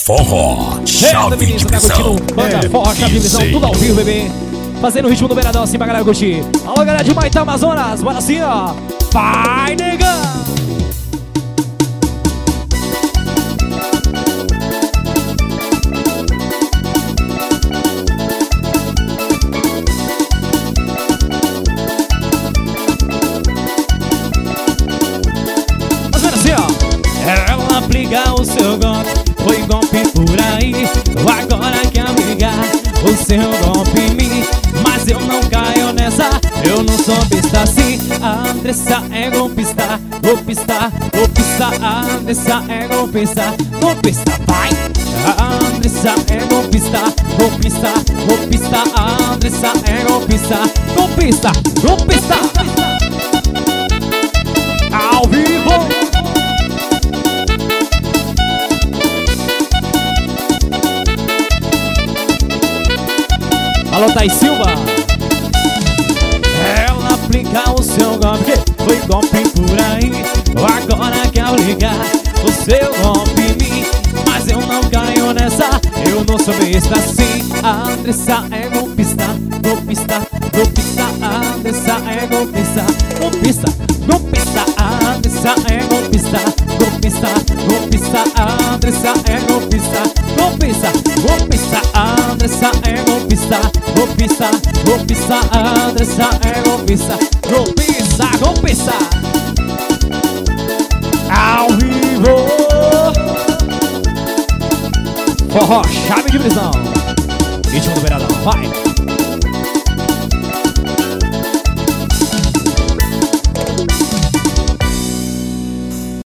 Forró, chave de visão. Banda Forró, chave de visão, tudo ao vivo, bebê. Fazendo o ritmo do beiradão assim pra galera curtir. Alô, galera de Maitá, Amazonas, bora assim, ó. Vai, negão! Ela aplica o seu golpe, foi golpe por aí. Agora quer aplicar o seu golpe em mim, mas eu não caio nessa, eu não sou besta assim. A Andressa é golpista, golpista, golpista. A Andressa é golpista, golpista, vai. A Andressa é golpista, golpista, golpista. A Andressa é golpista, golpista, golpista. Ao vivo! Alô, Thaís Silva. Ela aplica o seu golpe, foi golpe por aí. Agora quer ligar o seu golpe em mim, mas eu não caio nessa, eu não sou besta assim. A Andressa é golpista, golpista, golpista. A Andressa é golpista, golpista, golpista. A Andressa é golpista, golpista, golpista. A Andressa é golpista, golpista, golpista. A Andressa é golpista, golpista, golpista. A Andressa é golpista, golpista, golpista. Ao vivo! Forró, chave de visão. Ritmo do beiradão, vai!